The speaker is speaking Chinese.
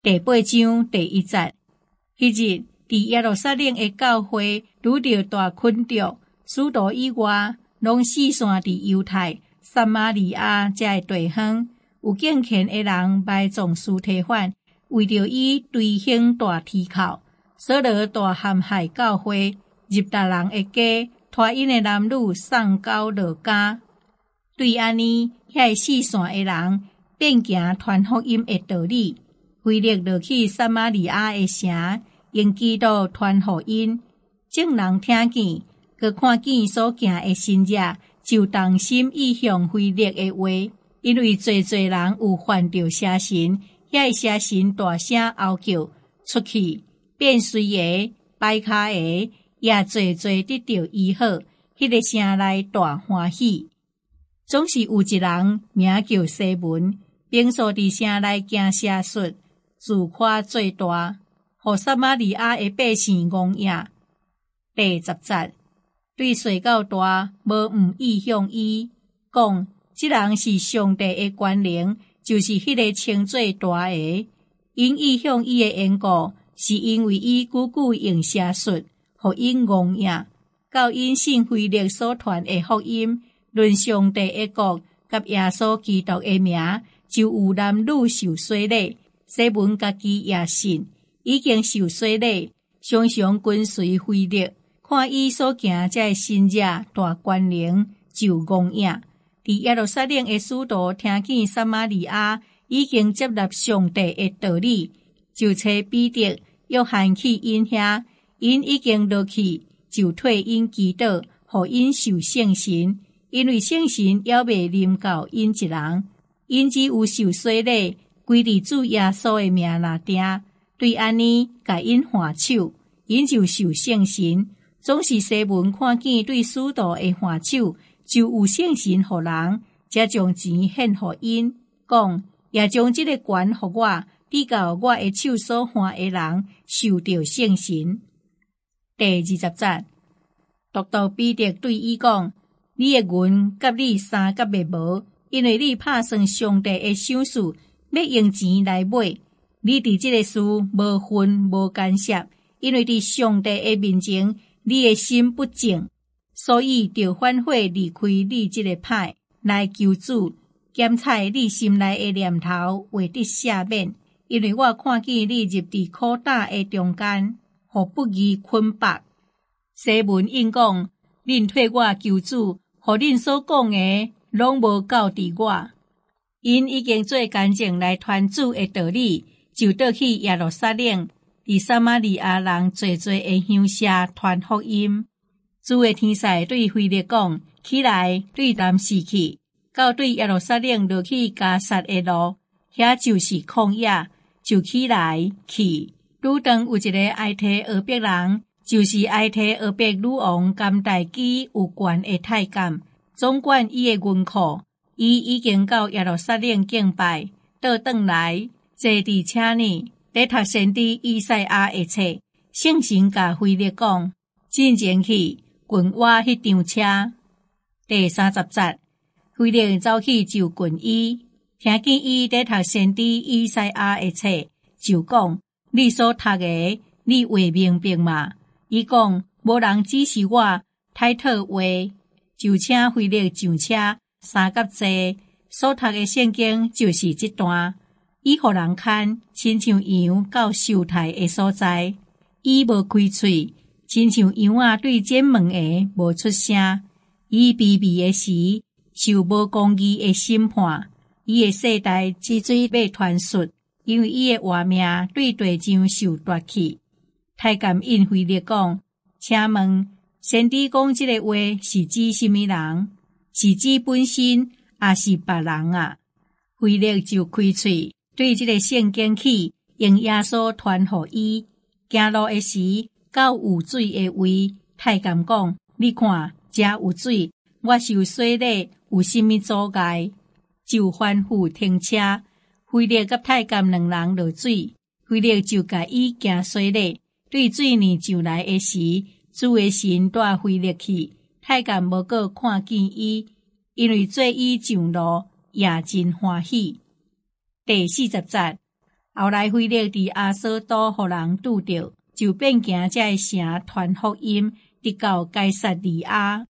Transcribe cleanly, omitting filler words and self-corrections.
第8章第1节。迄日，伫耶路撒冷的教會拄着大群眾，使徒以外，攏四散伫猶太、撒瑪利亞這個地方。有敬虔的人埋葬司提反，為着伊推行大提口，掃羅大陷害教會，入達人的家，拖因的男女送到羅家。對安尼，遐四散的人變行傳福音的道理，腓力落去撒瑪利亞的城，用基督傳福音。眾人聽見，閣看見所行的神跡，就動心意向腓力的話，因為濟人有犯着邪神，遐邪神大聲嗷叫出去，變衰的、歹骹的，也濟得到醫好，迄個城內大歡喜。總是有一人名叫西門，平素佇城內行邪術，自誇最大，互撒瑪利亞的百姓戇影。第10節，對說到大，無毋意向伊講。這人是上帝的權能，就是迄個稱作大的。因意向伊的緣故，是因為伊久久用邪術，互因戇影。到因信腓力所傳的福音，論上帝的國，甲耶穌基督的名，就有男女受洗禮。西門家己也信，已經受洗禮，常常跟隨腓力，看伊所行這神跡大權能，就戇影。伫耶路撒冷的使徒聽見撒瑪利亞已經接納上帝的道理，就找彼得、約翰去因遐，因已經落去，就退因祈禱，互因受聖神，因為聖神還未臨到因一人，因只有受洗禮，歸佇主耶穌的名內定。對安尼，甲因還手，因就受聖神。總是西門看見對使徒的還手，就有聖神互人，才將錢獻互因，講也將這個權互我，比較我的手所還的人受到聖神。第20節，獨到彼得對伊講：你的銀甲你三甲袂無，因為你拍算上帝的賞賜，要用錢來買。你佇這個事無分無干涉，因為佇上帝的面前，你的心不正。所以，就反悔離開你這個派，來求主檢查你心內的念頭，為得赦免。因為我看見你入佇苦膽的中間，互不義捆綁。西門應講：恁替我求主，互恁所講的，攏無到佇我。因已經做乾淨來傳主的道理，就倒去耶路撒冷，佇撒瑪利亞人濟的鄉舍傳福音。主的天使對腓力講：起來，對南市去，到對耶路撒冷落去加薩的路，遐就是曠野，就起來去。路當有一個埃提俄別人，就是埃提俄別女王甘大基有權的太監，總管伊的銀庫。伊已經到耶路撒冷敬拜，倒轉來坐佇車呢，咧讀先知以賽亞的冊。聖神甲腓力講：進前去。滾我迄張車。第30節，腓力走去就滾伊，聽見伊在讀先知以賽亞的冊，就講：你所讀的，你話明白嘛？伊講：無人指示我，太套話，就請腓力上車，三角坐，所讀的聖經就是這段。伊互人看，親像羊到收台的所在，伊無開喙。親像羊仔對剪門的無出聲，伊卑微的時，受無公義的審判。伊的世代之水要傳述，因為伊的活命對地上受奪去。太監因腓力講：請問，先知講這個話是指什麼人？是指本身，還是別人啊？腓力就開喙，對這個聖經去，用耶穌傳予伊。行路的時，到有水的位，太監講：你看，這有水，我受洗禮，有什麼阻礙？就吩咐停車。腓力甲太監兩人落水，腓力就甲伊行洗禮。對水面上來的時，主的神帶腓力去，太監無閣看見伊，因為做伊上路也真歡喜。第40節， 后来腓力伫阿索都互人拄着，就变行这个城传福音，直到该撒利亚。